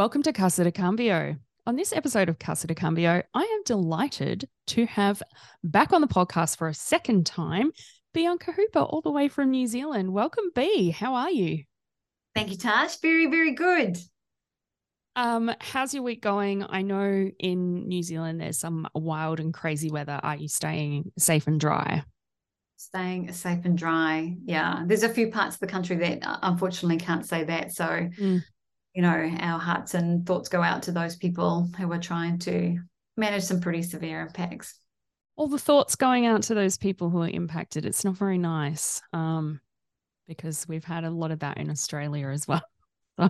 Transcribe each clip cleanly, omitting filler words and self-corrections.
Welcome to Casa de Cambio. On this episode of Casa de Cambio, I am delighted to have back on the podcast for a second time, Bianca Hooper, all the way from New Zealand. Welcome, B. How are you? Thank you, Tash. Very, very good. How's your week going? I know in New Zealand there's some wild and crazy weather. Are you staying safe and dry? Staying safe and dry. Yeah, there's a few parts of the country that unfortunately can't say that. So, Mm. our hearts and thoughts go out to those people who are trying to manage some pretty severe impacts. All the thoughts going out to those people who are impacted. It's not very nice because we've had a lot of that in Australia as well. So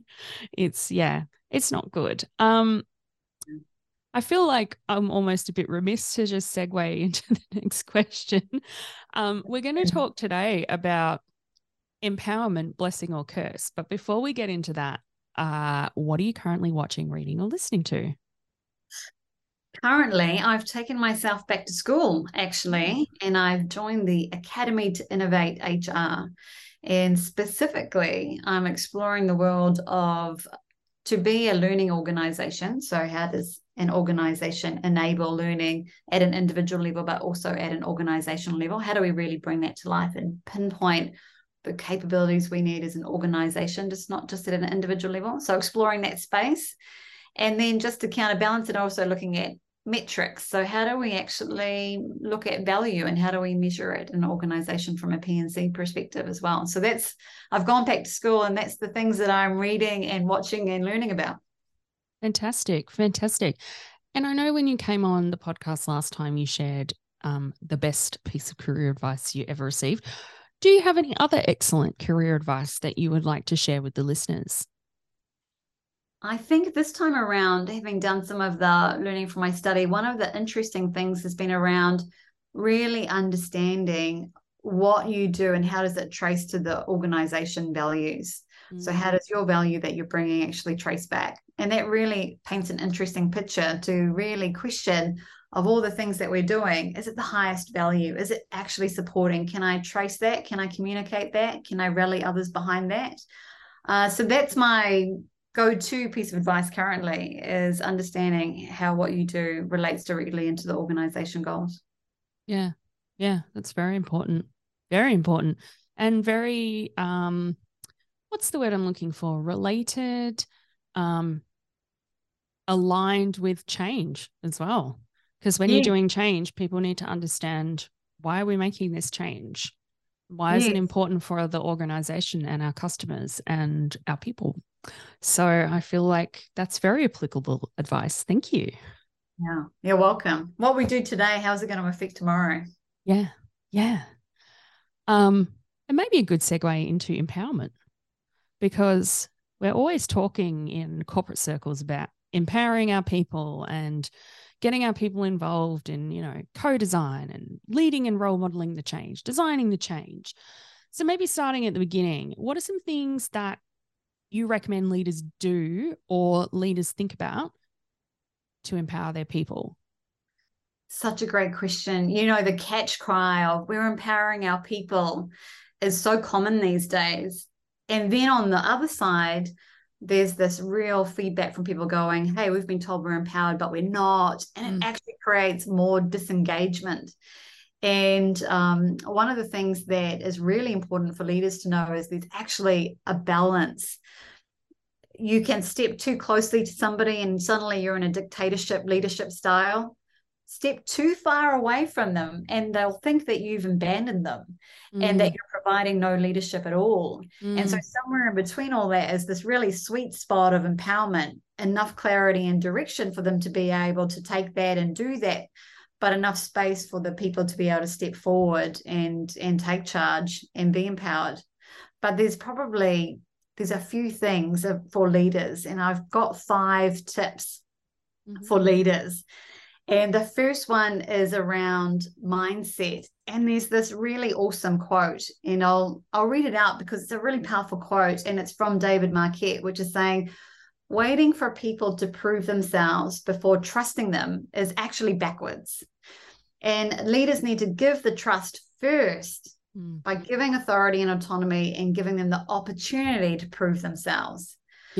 it's not good. I feel like I'm almost a bit remiss to just segue into the next question. We're going to talk today about empowerment, blessing or curse. But before we get into that, what are you currently watching, reading, or listening to? Currently, I've taken myself back to school, actually, and I've joined the Academy to Innovate HR. And specifically, I'm exploring the world of to be a learning organization. So, how does an organization enable learning at an individual level, but also at an organizational level? How do we really bring that to life and pinpoint the capabilities we need as an organization, just not just at an individual level? So, exploring that space. And then just to counterbalance it, also looking at metrics. So how do we actually look at value and how do we measure it in an organization from a P&C perspective as well? So I've gone back to school and that's the things that I'm reading and watching and learning about. Fantastic. And I know when you came on the podcast last time, you shared the best piece of career advice you ever received. Do you have any other excellent career advice that you would like to share with the listeners? I think this time around, having done some of the learning from my study, one of the interesting things has been around really understanding what you do and how does it trace to the organization values. So how does your value that you're bringing actually trace back? And that really paints an interesting picture to really question of all the things that we're doing. Is it the highest value? Is it actually supporting? Can I trace that? Can I communicate that? Can I rally others behind that? So that's my go-to piece of advice currently is understanding how what you do relates directly into the organization goals. Yeah. That's very important. Very important. And very, what's the word I'm looking for? Related, aligned with change as well. Because when you're doing change, people need to understand, why are we making this change? Why is it important for the organization and our customers and our people? So I feel like that's very applicable advice. Thank you. Yeah, you're welcome. What we do today, how's it going to affect tomorrow? Yeah. It may be a good segue into empowerment, because we're always talking in corporate circles about empowering our people and getting our people involved in, co-design and leading and role modeling the change, designing the change. So maybe starting at the beginning, what are some things that you recommend leaders do or leaders think about to empower their people? Such a great question. The catch cry of we're empowering our people is so common these days. And then on the other side, there's this real feedback from people going, hey, we've been told we're empowered, but we're not. And it actually creates more disengagement. And one of the things that is really important for leaders to know is there's actually a balance. You can step too closely to somebody and suddenly you're in a dictatorship leadership style. Step too far away from them and they'll think that you've abandoned them and that you're providing no leadership at all. And so somewhere in between all that is this really sweet spot of empowerment, enough clarity and direction for them to be able to take that and do that, but enough space for the people to be able to step forward and take charge and be empowered. But there's a few things for leaders, and I've got 5 tips for leaders. And the first one is around mindset. And there's this really awesome quote, and I'll read it out because it's a really powerful quote, and it's from David Marquette, which is saying, waiting for people to prove themselves before trusting them is actually backwards. And leaders need to give the trust first by giving authority and autonomy and giving them the opportunity to prove themselves. Yeah.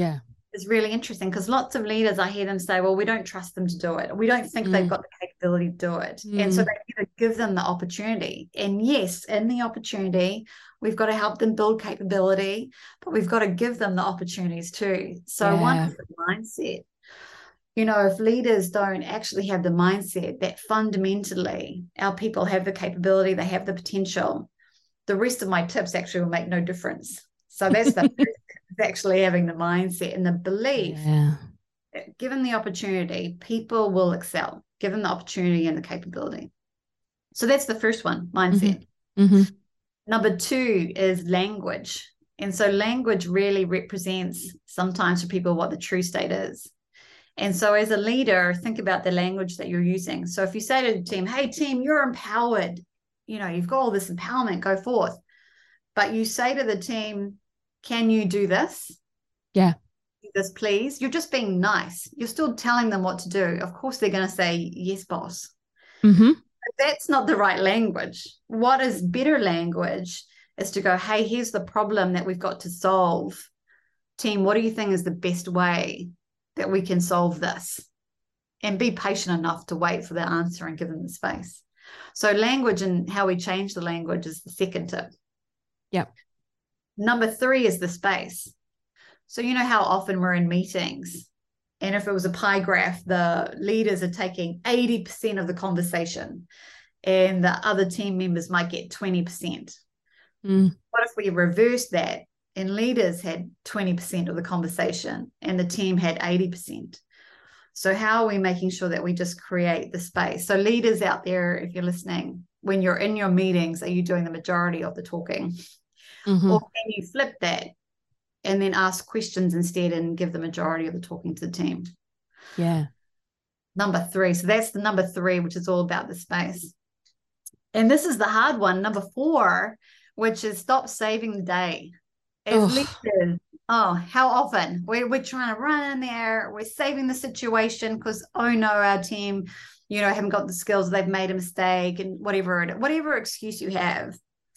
is really interesting because lots of leaders, I hear them say, well, we don't trust them to do it. We don't think they've got the capability to do it. And so they never give them the opportunity. And yes, in the opportunity, we've got to help them build capability, but we've got to give them the opportunities too. So one is the mindset. You know, if leaders don't actually have the mindset that fundamentally our people have the capability, they have the potential, the rest of my tips actually will make no difference. So that's the actually having the mindset and the belief that given the opportunity, people will excel, given the opportunity and the capability. So that's the first one, mindset. Number 2 is language. And so language really represents sometimes for people what the true state is. And so as a leader, think about the language that you're using. So if you say to the team, hey, team, you're empowered, you know, you've got all this empowerment, go forth. But you say to the team, can you do this? Yeah. Do this, please. You're just being nice. You're still telling them what to do. Of course, they're going to say, yes, boss. That's not the right language. What is better language is to go, hey, here's the problem that we've got to solve. Team, what do you think is the best way that we can solve this? And be patient enough to wait for the answer and give them the space. So language and how we change the language is the second tip. Yep. Number 3 is the space. So you know how often we're in meetings, and if it was a pie graph, the leaders are taking 80% of the conversation and the other team members might get 20%. What if we reverse that and leaders had 20% of the conversation and the team had 80%? So how are we making sure that we just create the space? So leaders out there, if you're listening, when you're in your meetings, are you doing the majority of the talking? Or can you flip that and then ask questions instead and give the majority of the talking to the team? Yeah. Number 3. So that's the number 3, which is all about the space. And this is the hard one, number 4, which is stop saving the day. As leaders, how often we're trying to run in there, we're saving the situation because, oh no, our team, you know, haven't got the skills, they've made a mistake, and whatever excuse you have,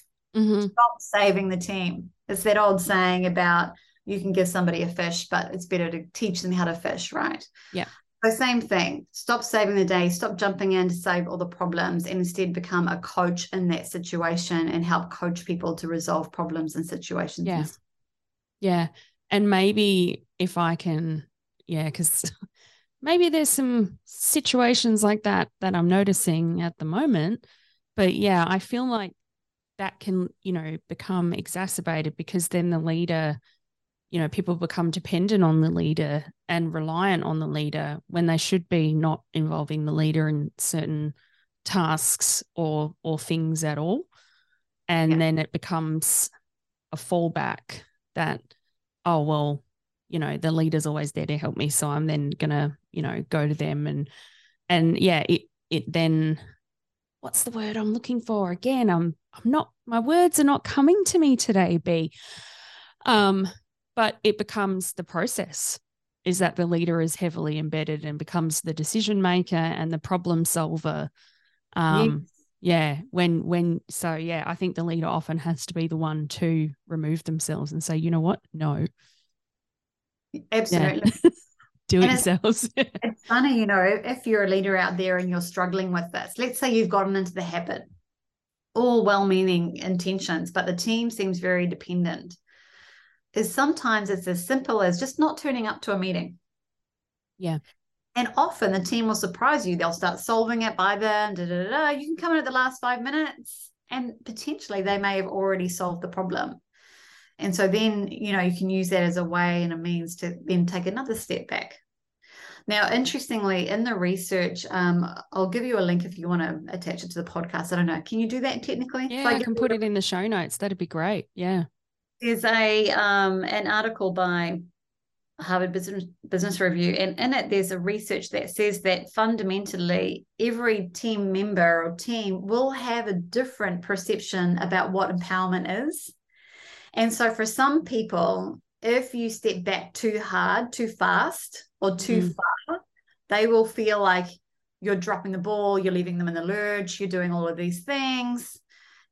stop saving the team. It's that old saying about you can give somebody a fish, but it's better to teach them how to fish, right? Yeah. So same thing. Stop saving the day. Stop jumping in to save all the problems and instead become a coach in that situation and help coach people to resolve problems and situations. Yeah. Yeah. And maybe if I can, because maybe there's some situations like that I'm noticing at the moment. But yeah, I feel like that can, you know, become exacerbated because then the leader, you know, people become dependent on the leader and reliant on the leader when they should be not involving the leader in certain tasks or things at all. And then it becomes a fallback that, oh, well, you know, the leader's always there to help me. So I'm then going to, you know, go to them and yeah, it then, what's the word I'm looking for? Again, I'm not, my words are not coming to me today, B. But it becomes the process is that the leader is heavily embedded and becomes the decision maker and the problem solver. Yeah. I think the leader often has to be the one to remove themselves and say, you know what? No. Absolutely. Yeah. Do it yourselves. It's funny, you know, if you're a leader out there and you're struggling with this, let's say you've gotten into the habit, all well-meaning intentions, but the team seems very dependent, is sometimes it's as simple as just not turning up to a meeting. Yeah. And often the team will surprise you. They'll start solving it by then. You can come in at the last 5 minutes and potentially they may have already solved the problem. And so then, you know, you can use that as a way and a means to then take another step back. Now, interestingly, in the research, I'll give you a link if you want to attach it to the podcast. I don't know. Can you do that technically? Yeah, I can put it in the show notes. That'd be great. Yeah. There's an article by Harvard Business Review, and in it there's a research that says that fundamentally every team member or team will have a different perception about what empowerment is. And so for some people, if you step back too hard, too fast, or too far, they will feel like you're dropping the ball, you're leaving them in the lurch, you're doing all of these things.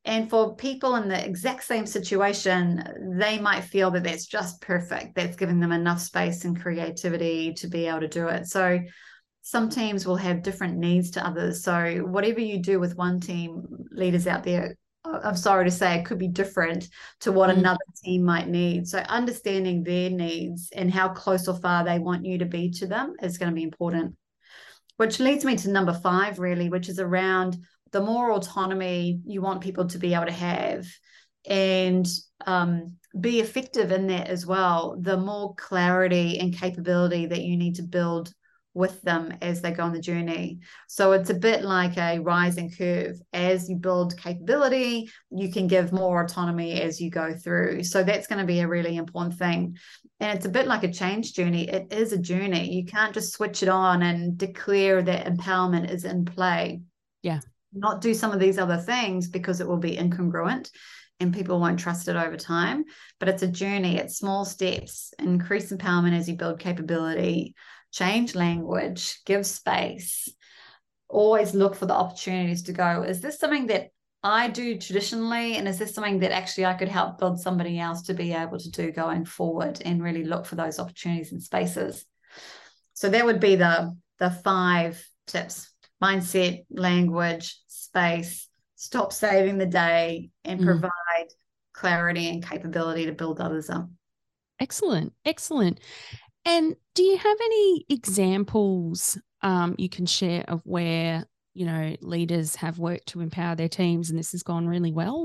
And for people in the exact same situation, they might feel that that's just perfect. That's giving them enough space and creativity to be able to do it. So some teams will have different needs to others. So whatever you do with one team, leaders out there, I'm sorry to say, it could be different to what another team might need. So understanding their needs and how close or far they want you to be to them is going to be important. Which leads me to number 5, really, which is around the more autonomy you want people to be able to have and be effective in that as well, the more clarity and capability that you need to build with them as they go on the journey. So it's a bit like a rising curve. As you build capability, you can give more autonomy as you go through. So that's going to be a really important thing. And it's a bit like a change journey. It is a journey. You can't just switch it on and declare that empowerment is in play. Yeah. Not do some of these other things because it will be incongruent and people won't trust it over time. But it's a journey. It's small steps. Increase empowerment as you build capability. Change language, give space, always look for the opportunities to go, is this something that I do traditionally? And is this something that actually I could help build somebody else to be able to do going forward, and really look for those opportunities and spaces? So that would be the 5 tips: mindset, language, space, stop saving the day, and provide clarity and capability to build others up. Excellent. Excellent. And do you have any examples you can share of where, leaders have worked to empower their teams and this has gone really well?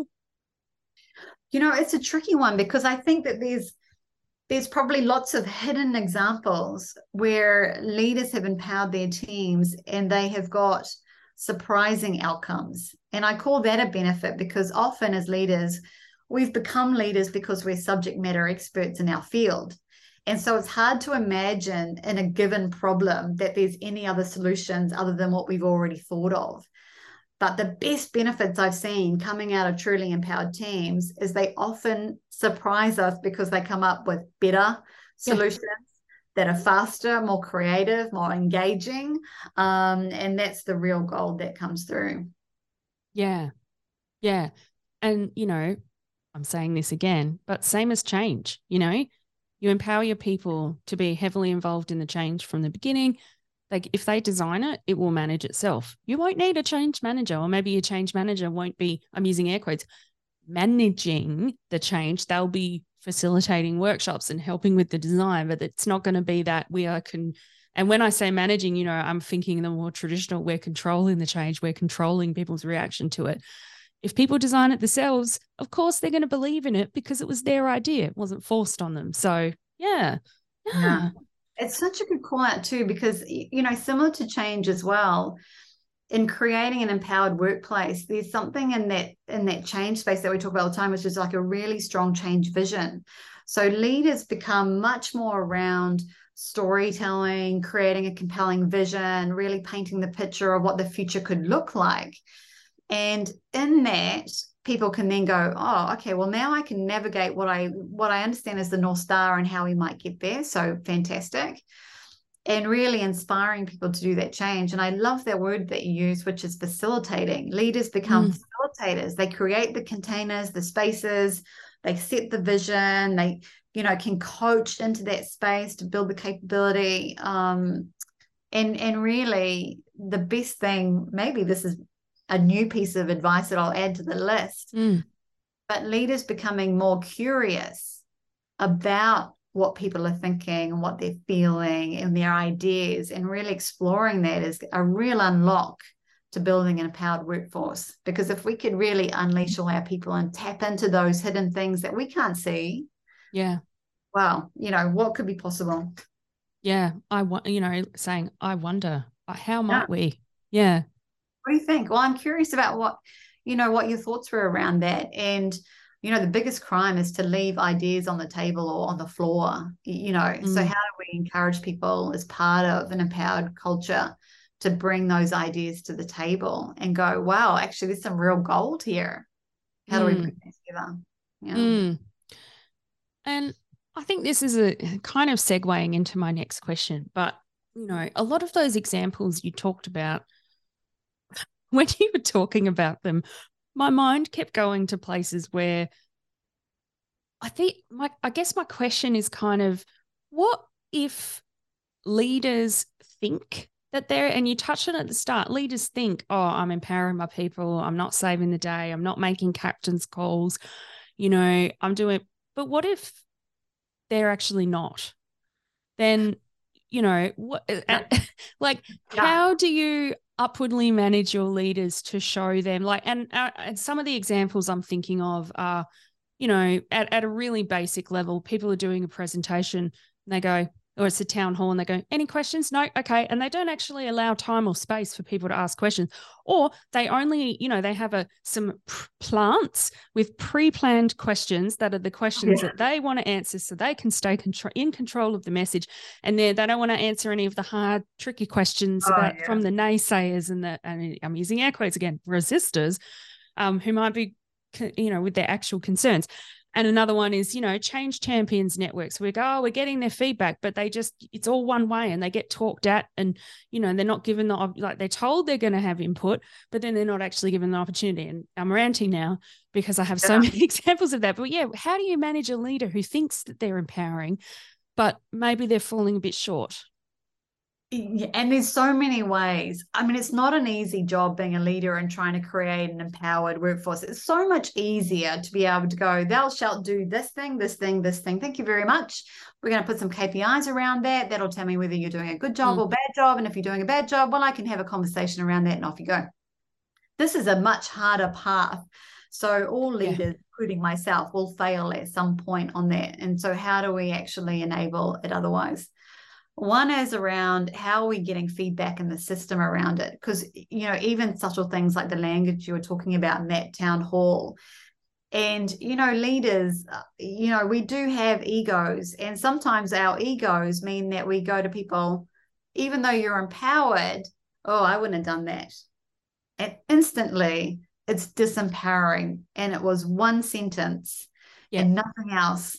It's a tricky one, because I think that there's probably lots of hidden examples where leaders have empowered their teams and they have got surprising outcomes. And I call that a benefit, because often as leaders, we've become leaders because we're subject matter experts in our field. And so it's hard to imagine in a given problem that there's any other solutions other than what we've already thought of. But the best benefits I've seen coming out of truly empowered teams is they often surprise us, because they come up with better solutions that are faster, more creative, more engaging. And that's the real gold that comes through. Yeah. Yeah. And, I'm saying this again, but same as change, you empower your people to be heavily involved in the change from the beginning. Like, if they design it, it will manage itself. You won't need a change manager, or maybe your change manager won't be, I'm using air quotes, managing the change. They'll be facilitating workshops and helping with the design, but it's not going to be that and when I say managing, I'm thinking the more traditional, we're controlling the change, we're controlling people's reaction to it. If people design it themselves, of course they're going to believe in it because it was their idea. It wasn't forced on them. So yeah. It's such a good call out too, because, similar to change as well, in creating an empowered workplace, there's something in that change space that we talk about all the time, which is like a really strong change vision. So leaders become much more around storytelling, creating a compelling vision, really painting the picture of what the future could look like. And in that, people can then go, oh, okay, well, now I can navigate what I understand as the North Star and how we might get there. So fantastic. And really inspiring people to do that change. And I love that word that you use, which is facilitating. Leaders become facilitators. They create the containers, the spaces, they set the vision, they, can coach into that space to build the capability. And really the best thing, maybe this is a new piece of advice that I'll add to the list, but leaders becoming more curious about what people are thinking and what they're feeling and their ideas, and really exploring that is a real unlock to building an empowered workforce. Because if we could really unleash all our people and tap into those hidden things that we can't see, well, what could be possible? Yeah. I wonder, how might we? Yeah. What do you think? Well, I'm curious about what your thoughts were around that. And, the biggest crime is to leave ideas on the table or on the floor, So how do we encourage people as part of an empowered culture to bring those ideas to the table and go, wow, actually, there's some real gold here. How do we bring that together? Yeah. And I think this is a kind of segueing into my next question, but, a lot of those examples you talked about, when you were talking about them, my mind kept going to places where I guess my question is kind of, what if leaders think that they're, and you touched on it at the start, leaders think, oh, I'm empowering my people, I'm not saving the day, I'm not making captain's calls, I'm doing, but what if they're actually not? Then, what, like, how do you upwardly manage your leaders to show them, like, and some of the examples I'm thinking of are, at a really basic level, people are doing a presentation and they go, or it's a town hall and they go, any questions? No. Okay. And they don't actually allow time or space for people to ask questions. Or they only, they have some plants with pre-planned questions that are the questions that they want to answer so they can stay in control of the message. And they don't want to answer any of the hard, tricky questions from the naysayers and I'm using air quotes again, resistors, who might be, with their actual concerns. And another one is, change champions networks. We go, oh, we're getting their feedback, but it's all one way and they get talked at and, they're not given they're told they're going to have input, but then they're not actually given the opportunity. And I'm ranting now because I have so many examples of that. But yeah, how do you manage a leader who thinks that they're empowering, but maybe they're falling a bit short? And there's so many ways. I mean, it's not an easy job being a leader and trying to create an empowered workforce. It's so much easier to be able to go, thou shalt do this thing, this thing, this thing. Thank you very much. We're going to put some KPIs around that. That'll tell me whether you're doing a good job or bad job. And if you're doing a bad job, well, I can have a conversation around that and off you go. This is a much harder path. So all leaders, including myself, will fail at some point on that. And so how do we actually enable it otherwise? One is around how are we getting feedback in the system around it? Because, even subtle things like the language you were talking about in that town hall. And, leaders, we do have egos. And sometimes our egos mean that we go to people, even though you're empowered, oh, I wouldn't have done that. And instantly it's disempowering. And it was one sentence and nothing else.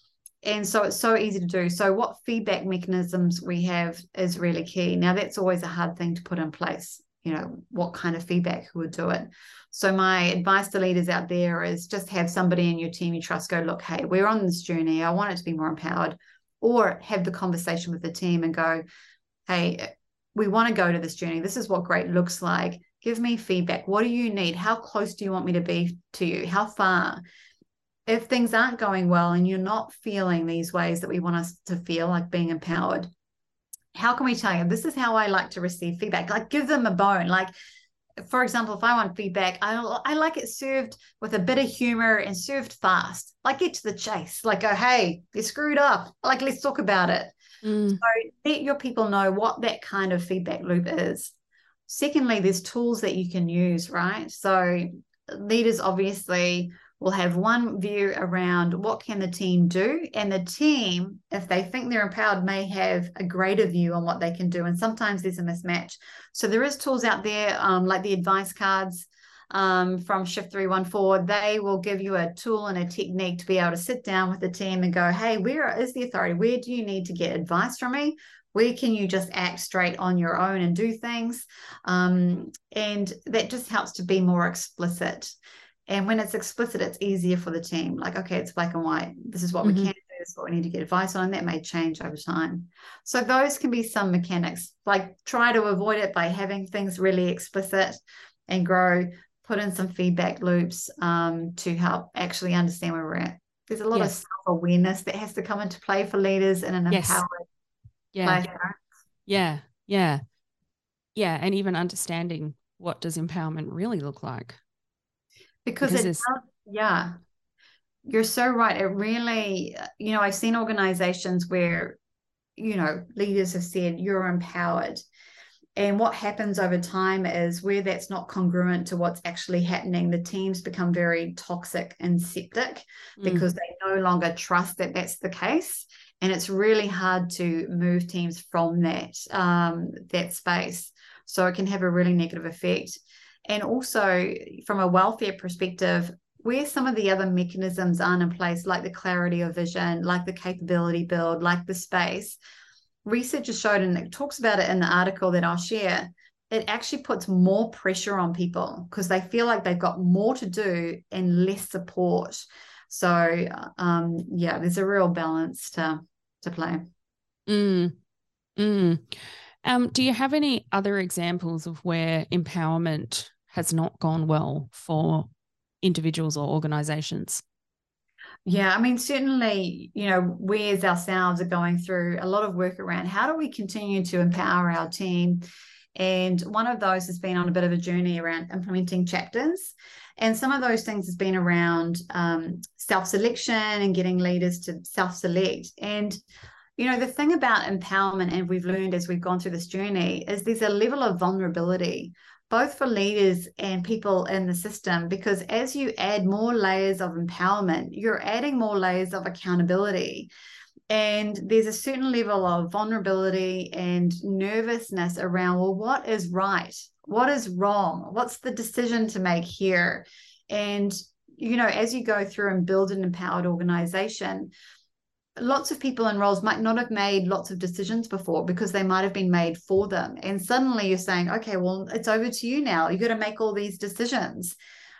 And so it's so easy to do. So what feedback mechanisms we have is really key. Now, that's always a hard thing to put in place. What kind of feedback, who would do it? So my advice to leaders out there is just have somebody in your team you trust go, look, hey, we're on this journey. I want it to be more empowered. Or have the conversation with the team and go, hey, we want to go to this journey. This is what great looks like. Give me feedback. What do you need? How close do you want me to be to you? How far? If things aren't going well and you're not feeling these ways that we want us to feel, like being empowered, how can we tell you, this is how I like to receive feedback? Like, give them a bone. Like, for example, if I want feedback, I like it served with a bit of humor and served fast. Like, get to the chase. Like, go, hey, you screwed up. Like, let's talk about it. So let your people know what that kind of feedback loop is. Secondly, there's tools that you can use, right? So leaders obviously will have one view around what can the team do, and the team, if they think they're empowered, may have a greater view on what they can do, and sometimes there's a mismatch. So there is tools out there like the advice cards from Shift 314. They will give you a tool and a technique to be able to sit down with the team and go, hey, where is the authority? Where do you need to get advice from me? Where can you just act straight on your own and do things? And that just helps to be more explicit. And when it's explicit, it's easier for the team. Like, okay, it's black and white. This is what we can do. This is what we need to get advice on. And that may change over time. So those can be some mechanics. Like, try to avoid it by having things really explicit and put in some feedback loops to help actually understand where we're at. There's a lot of self-awareness that has to come into play for leaders in an empowered place. Yeah. And even understanding, what does empowerment really look like? Because it does, you're so right. It really, I've seen organizations where, leaders have said you're empowered. And what happens over time is, where that's not congruent to what's actually happening, the teams become very toxic and septic because they no longer trust that that's the case. And it's really hard to move teams from that space. So it can have a really negative effect. And also from a welfare perspective, where some of the other mechanisms aren't in place, like the clarity of vision, like the capability build, like the space, research has showed, and it talks about it in the article that I'll share, it actually puts more pressure on people because they feel like they've got more to do and less support. So yeah, there's a real balance to play. Mm, mm. Do you have any other examples of where empowerment has not gone well for individuals or organizations? Yeah, I mean, certainly, we as ourselves are going through a lot of work around how do we continue to empower our team. And one of those has been on a bit of a journey around implementing chapters. And some of those things has been around self-selection and getting leaders to self-select. And the thing about empowerment, and we've learned as we've gone through this journey, is there's a level of vulnerability, both for leaders and people in the system, because as you add more layers of empowerment, you're adding more layers of accountability. And there's a certain level of vulnerability and nervousness around, well, what is right? What is wrong? What's the decision to make here? And, as you go through and build an empowered organization, lots of people in roles might not have made lots of decisions before because they might have been made for them. And suddenly you're saying, okay, well, it's over to you now. You've got to make all these decisions.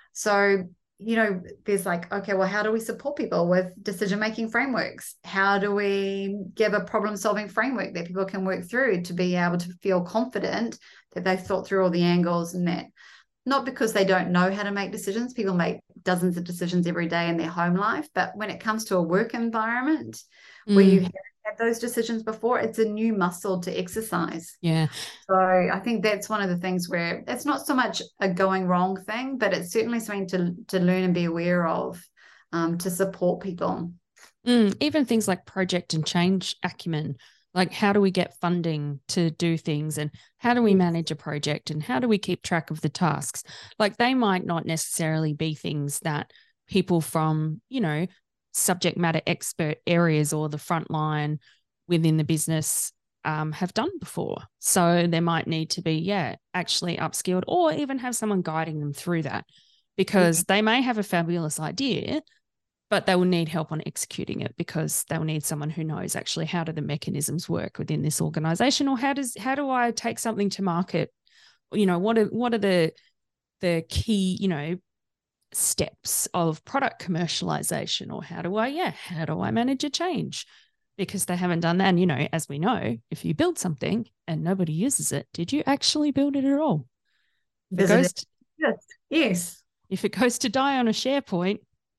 So, there's like, okay, well, how do we support people with decision-making frameworks? How do we give a problem-solving framework that people can work through to be able to feel confident that they've thought through all the angles, and that not because they don't know how to make decisions. People make dozens of decisions every day in their home life. But when it comes to a work environment where you have had those decisions before, it's a new muscle to exercise. Yeah. So I think that's one of the things where it's not so much a going wrong thing, but it's certainly something to learn and be aware of, to support people. Even things like project and change acumen, like how do we get funding to do things, and how do we manage a project, and how do we keep track of the tasks? Like they might not necessarily be things that people from, subject matter expert areas or the front line within the business have done before. So there might need to be, actually upskilled, or even have someone guiding them through that, because they may have a fabulous idea, but they will need help on executing it, because they'll need someone who knows actually how do the mechanisms work within this organization, or how do I take something to market? What are the key, steps of product commercialization, or how do I manage a change? Because they haven't done that. And, as we know, if you build something and nobody uses it, did you actually build it at all? Yes. If it goes to die on a SharePoint,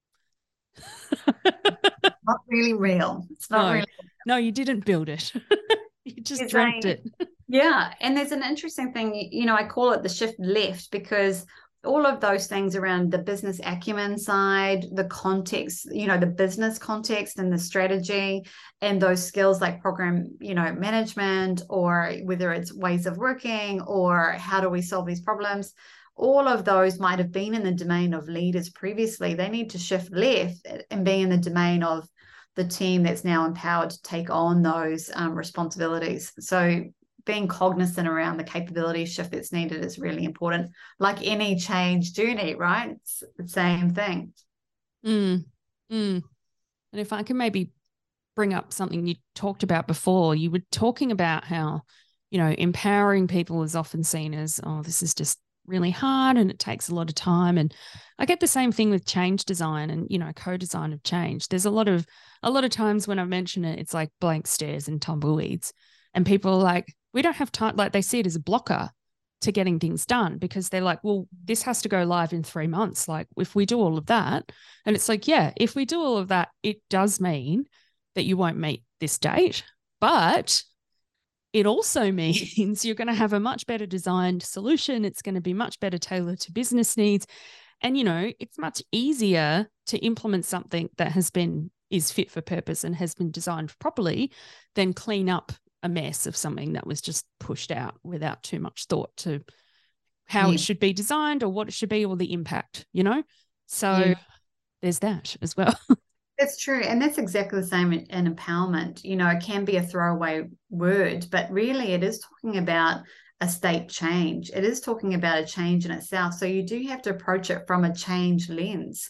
not really real. It's not really. No, you didn't build it. You just dreamt it. Yeah. And there's an interesting thing, I call it the shift left, because all of those things around the business acumen side, the context, the business context and the strategy, and those skills like program, management, or whether it's ways of working or how do we solve these problems, all of those might have been in the domain of leaders previously. They need to shift left and be in the domain of the team that's now empowered to take on those responsibilities. So being cognizant around the capability shift that's needed is really important. Like any change journey, right? It's the same thing. And if I can maybe bring up something you talked about before, you were talking about how, empowering people is often seen as, oh, this is just really hard and it takes a lot of time. And I get the same thing with change design and, co-design of change. There's a lot of times when I mention it, it's like blank stares and tumbleweeds, and people are like, we don't have time. Like they see it as a blocker to getting things done, because they're like, well, this has to go live in 3 months. Like if we do all of that, and it's like, yeah, if we do all of that, it does mean that you won't meet this date, but it also means you're going to have a much better designed solution. It's going to be much better tailored to business needs. And, it's much easier to implement something that is fit for purpose and has been designed properly than clean up a mess of something that was just pushed out without too much thought to how it should be designed or what it should be or the impact, So there's that as well. That's true. And that's exactly the same in empowerment. It can be a throwaway word, but really it is talking about a state change. It is talking about a change in itself. So you do have to approach it from a change lens.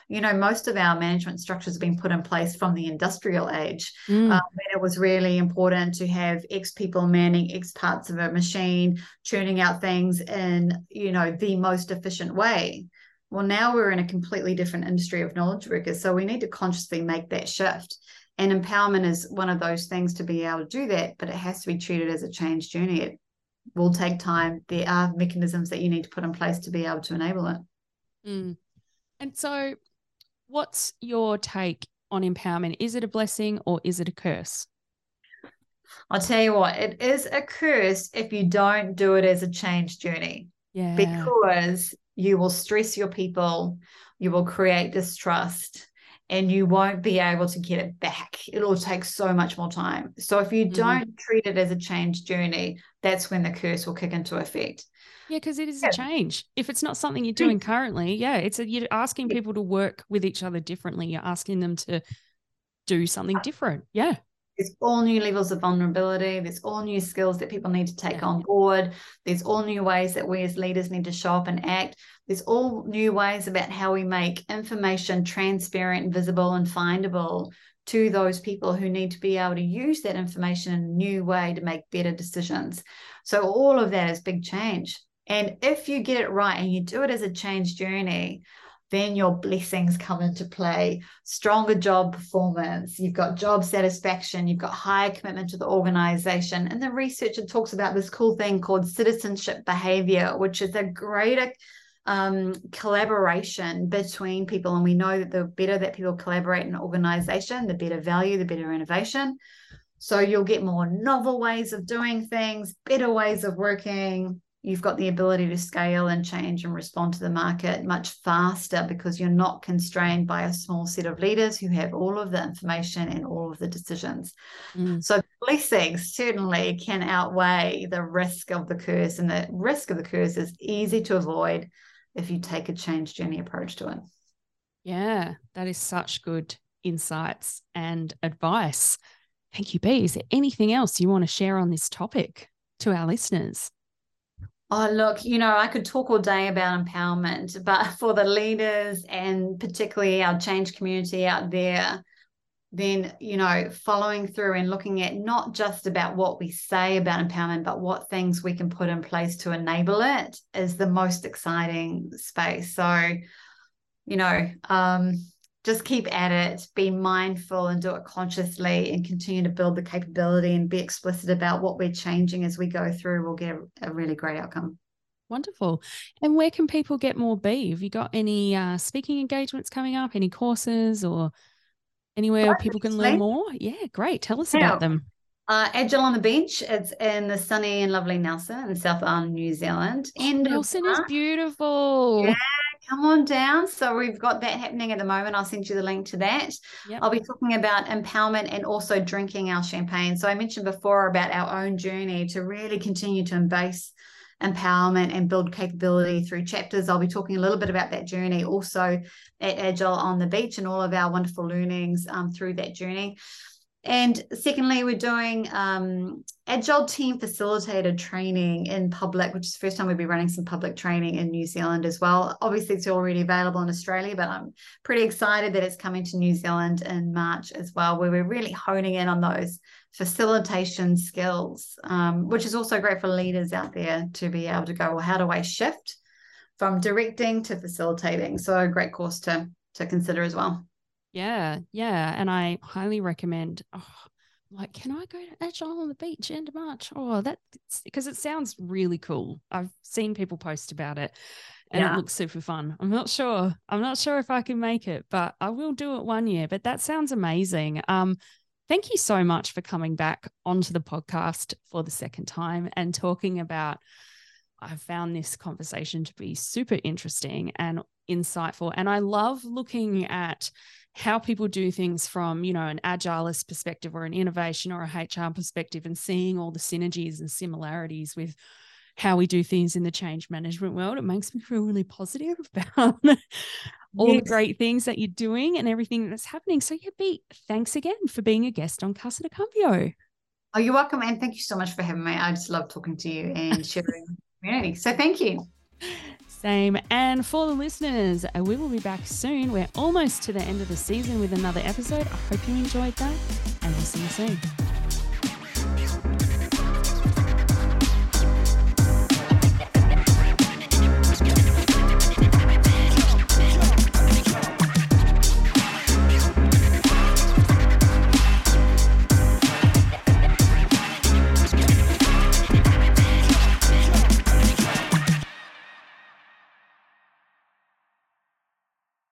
most of our management structures have been put in place from the industrial age. Mm. When it was really important to have X people manning X parts of a machine, churning out things in, the most efficient way. Well, now we're in a completely different industry of knowledge workers. So we need to consciously make that shift. And empowerment is one of those things to be able to do that, but it has to be treated as a change journey. It will take time. There are mechanisms that you need to put in place to be able to enable it. Mm. And so what's your take on empowerment? Is it a blessing or is it a curse? I'll tell you what, it is a curse if you don't do it as a change journey. Yeah. Because you will stress your people, you will create distrust, and you won't be able to get it back. It'll take so much more time. So if you don't treat it as a change journey, that's when the curse will kick into effect. Yeah, because it is a change. If it's not something you're doing currently, you're asking people to work with each other differently. You're asking them to do something different. Yeah. There's all new levels of vulnerability. There's all new skills that people need to take on board. There's all new ways that we as leaders need to show up and act. There's all new ways about how we make information transparent, visible, and findable to those people who need to be able to use that information in a new way to make better decisions. So all of that is big change. And if you get it right and you do it as a change journey, then your blessings come into play. Stronger job performance, you've got job satisfaction, you've got higher commitment to the organization. And the researcher talks about this cool thing called citizenship behavior, which is a greater collaboration between people. And we know that the better that people collaborate in an organization, the better value, the better innovation. So you'll get more novel ways of doing things, better ways of working. You've got the ability to scale and change and respond to the market much faster because you're not constrained by a small set of leaders who have all of the information and all of the decisions. So blessings certainly can outweigh the risk of the curse, and the risk of the curse is easy to avoid if you take a change journey approach to it. Yeah, that is such good insights and advice. Thank you, Bea. Is there anything else you want to share on this topic to our listeners? Oh, look, I could talk all day about empowerment, but for the leaders and particularly our change community out there, then, following through and looking at not just about what we say about empowerment, but what things we can put in place to enable it is the most exciting space. So, just keep at it, be mindful and do it consciously and continue to build the capability and be explicit about what we're changing as we go through. We'll get a really great outcome. Wonderful. And where can people get more Bea? Have you got any speaking engagements coming up, any courses or anywhere people can learn more? Yeah, great. Tell us about them. Agile on the Beach. It's in the sunny and lovely Nelson in South Island, New Zealand. And Nelson is beautiful. Yeah, come on down. So we've got that happening at the moment. I'll send you the link to that. Yep. I'll be talking about empowerment and also drinking our champagne. So I mentioned before about our own journey to really continue to embrace empowerment and build capability through chapters. I'll be talking a little bit about that journey also at Agile on the Beach and all of our wonderful learnings through that journey. And secondly, we're doing Agile team facilitator training in public, which is the first time we'll be running some public training in New Zealand as well. Obviously, it's already available in Australia, but I'm pretty excited that it's coming to New Zealand in March as well, where we're really honing in on those facilitation skills, which is also great for leaders out there to be able to go, well, how do I shift from directing to facilitating? So a great course to consider as well. Yeah. And I highly recommend, can I go to Agile on the Beach end of March? Oh, that's because it sounds really cool. I've seen people post about it and it looks super fun. I'm not sure if I can make it, but I will do it one year. But that sounds amazing. Thank you so much for coming back onto the podcast for the second time and talking about, I've found this conversation to be super interesting and insightful. And I love looking at how people do things from, an agilist perspective or an innovation or a HR perspective and seeing all the synergies and similarities with how we do things in the change management world. It makes me feel really positive about all the great things that you're doing and everything that's happening. So Bea, thanks again for being a guest on Casa de Cambio. Oh, you're welcome. And thank you so much for having me. I just love talking to you and sharing the community. So thank you. Same. And for the listeners, we will be back soon. We're almost to the end of the season with another episode. I hope you enjoyed that, and we'll see you soon.